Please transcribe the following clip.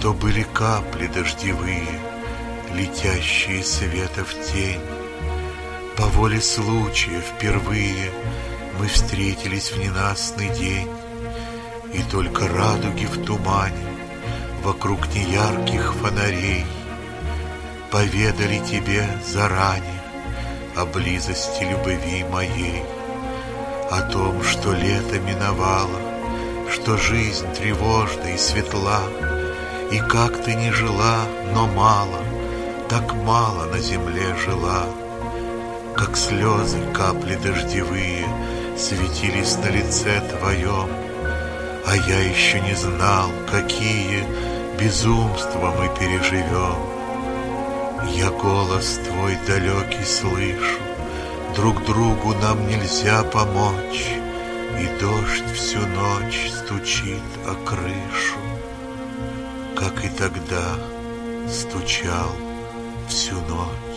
То были капли дождевые, летящие света в тень. По воле случая впервые мы встретились в ненастный день, и только радуги в тумане вокруг неярких фонарей поведали тебе заранее о близости любви моей, о том, что лето миновало, что жизнь тревожна и светла, и как ты не жила, но мало, так мало на земле жила. Как слезы, капли дождевые светились на лице твоем, а я еще не знал, какие безумства мы переживем. Я голос твой далекий слышу, друг другу нам нельзя помочь, и дождь всю ночь стучит о крышу, как и тогда стучал всю ночь.